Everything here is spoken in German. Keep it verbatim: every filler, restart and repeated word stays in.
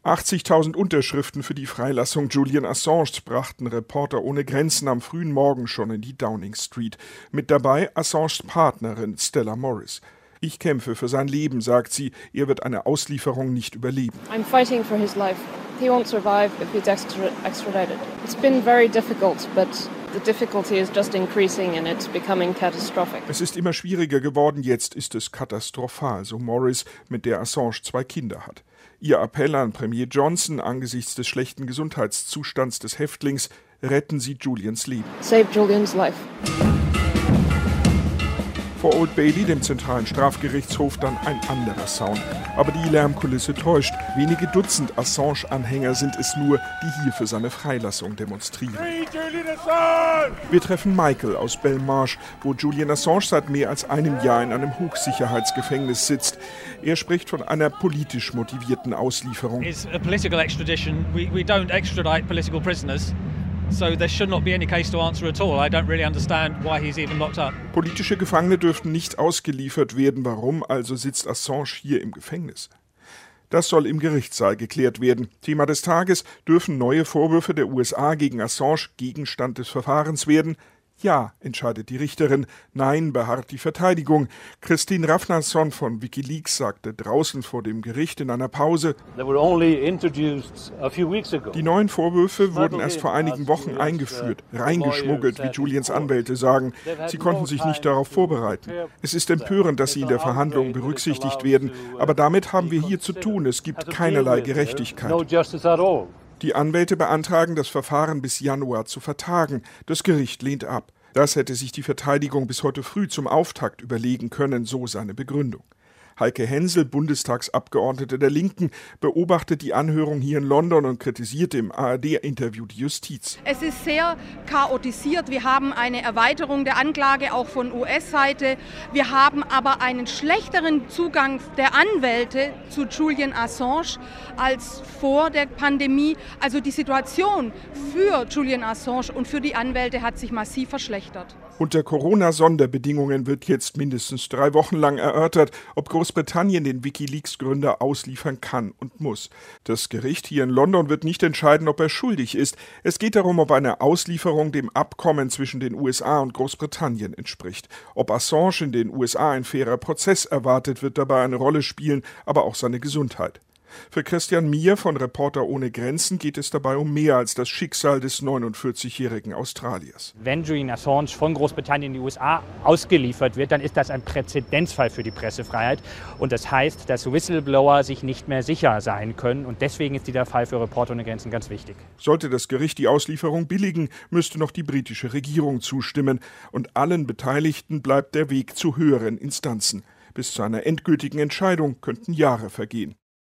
achtzigtausend Unterschriften für die Freilassung Julian Assange brachten Reporter ohne Grenzen am frühen Morgen schon in die Downing Street. Mit dabei Assanges Partnerin Stella Morris. Ich kämpfe für sein Leben, sagt sie. Er wird eine Auslieferung nicht überleben. I'm fighting for his life. He won't survive if he's extra- extradited. It's been very difficult, but the difficulty is just increasing and it's becoming catastrophic. Es ist immer schwieriger geworden, jetzt ist es katastrophal, so Morris, mit der Assange zwei Kinder hat. Ihr Appell an Premier Johnson angesichts des schlechten Gesundheitszustands des Häftlings: Retten Sie Julians Leben. Save Julian's life. Vor Old Bailey, dem zentralen Strafgerichtshof, dann ein anderer Sound. Aber die Lärmkulisse täuscht. Wenige Dutzend Assange-Anhänger sind es nur, die hier für seine Freilassung demonstrieren. Wir treffen Michael aus Belmarsh, wo Julian Assange seit mehr als einem Jahr in einem Hochsicherheitsgefängnis sitzt. Er spricht von einer politisch motivierten Auslieferung. It's a political extradition. We, we don't extradite political prisoners. So there should not be any case to answer at all. I don't really understand why he's even locked up. Politische Gefangene dürften nicht ausgeliefert werden. Warum also sitzt Assange hier im Gefängnis? Das soll im Gerichtssaal geklärt werden. Thema des Tages: Dürfen neue Vorwürfe der U S A gegen Assange Gegenstand des Verfahrens werden? Ja, entscheidet die Richterin. Nein, beharrt die Verteidigung. Christine Hrafnsson von WikiLeaks sagte draußen vor dem Gericht in einer Pause: Die neuen Vorwürfe wurden erst vor einigen Wochen eingeführt, reingeschmuggelt, wie Julians Anwälte sagen. Sie konnten sich nicht darauf vorbereiten. Es ist empörend, dass sie in der Verhandlung berücksichtigt werden, aber damit haben wir hier zu tun. Es gibt keinerlei Gerechtigkeit. Die Anwälte beantragen, das Verfahren bis Januar zu vertagen. Das Gericht lehnt ab. Das hätte sich die Verteidigung bis heute früh zum Auftakt überlegen können, so seine Begründung. Heike Hensel, Bundestagsabgeordnete der Linken, beobachtet die Anhörung hier in London und kritisierte im A R D-Interview die Justiz. Es ist sehr chaotisiert. Wir haben eine Erweiterung der Anklage auch von U S-Seite. Wir haben aber einen schlechteren Zugang der Anwälte zu Julian Assange als vor der Pandemie. Also die Situation für Julian Assange und für die Anwälte hat sich massiv verschlechtert. Unter Corona-Sonderbedingungen wird jetzt mindestens drei Wochen lang erörtert, ob Großbritannien den WikiLeaks-Gründer ausliefern kann und muss. Das Gericht hier in London wird nicht entscheiden, ob er schuldig ist. Es geht darum, ob eine Auslieferung dem Abkommen zwischen den U S A und Großbritannien entspricht. Ob Assange in den U S A ein fairer Prozess erwartet, wird dabei eine Rolle spielen, aber auch seine Gesundheit. Für Christian Mier von Reporter ohne Grenzen geht es dabei um mehr als das Schicksal des neunundvierzigjährigen Australiers. Wenn Julian Assange von Großbritannien in die U S A ausgeliefert wird, dann ist das ein Präzedenzfall für die Pressefreiheit. Und das heißt, dass Whistleblower sich nicht mehr sicher sein können. Und deswegen ist dieser Fall für Reporter ohne Grenzen ganz wichtig. Sollte das Gericht die Auslieferung billigen, müsste noch die britische Regierung zustimmen. Und allen Beteiligten bleibt der Weg zu höheren Instanzen. Bis zu einer endgültigen Entscheidung könnten Jahre vergehen.